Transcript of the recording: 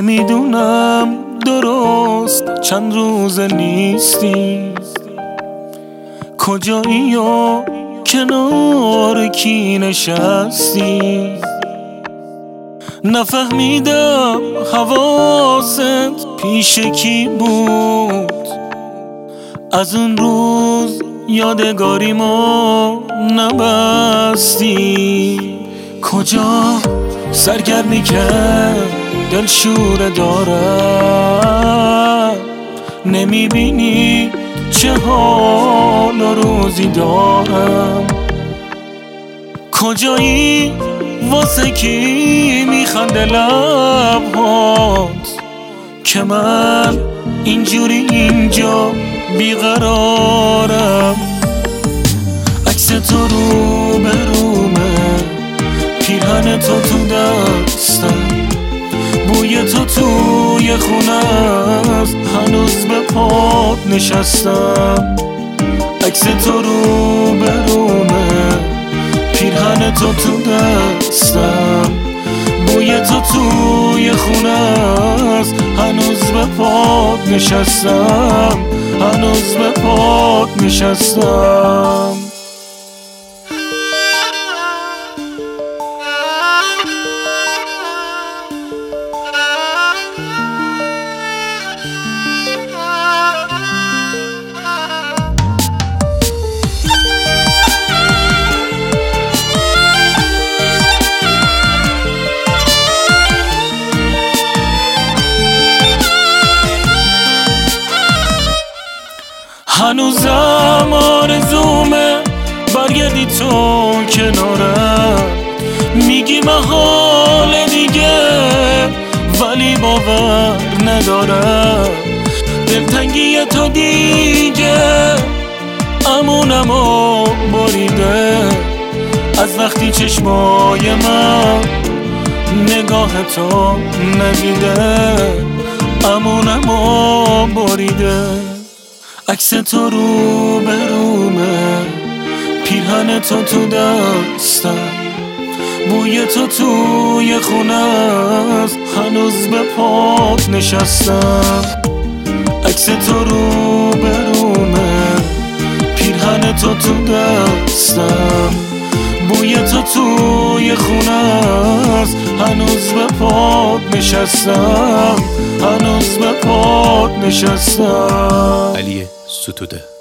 میدونم درست چند روز نیستی، کجایی و کنار کی نشستی. نفهمیدم حواست پیش کی بود، از اون روز یادگاری ما نبستی. کجا سرگرمی کرد دلشوره دارم، نمیبینی چه حال و روزی دارم. کجایی واسه کی میخنده لبهات که من اینجوری اینجا بیقرارم. عکس تو رو به رومه، پیرهن تو تو دستم، بوی تو توی خونه است، هنوز به پات نشستم. عکس تو رو به رومه، پیرهن تو تو دستم، بوی تو توی خونه است، هنوز به پات نشستم، هنوز به پات نشستم. هنوزم آرزومه برگردی تو کنارم، میگی محال دیگه ولی باور ندارم. دلتنگی تو دیگه امونمو بریده، از وقتی چشمای من نگاه تو ندیده، امونمو بریده. عکس تو رو به رومه، پیرهن تو تو دستم، بوی تو توی خونه است، هنوز به پات نشستم. عکس تو رو به رومه، پیرهن تو تو دستم، بوی تو توی خونه است، هنوز به پات نشستم، هنوز به پات نشستم. علی ستوده.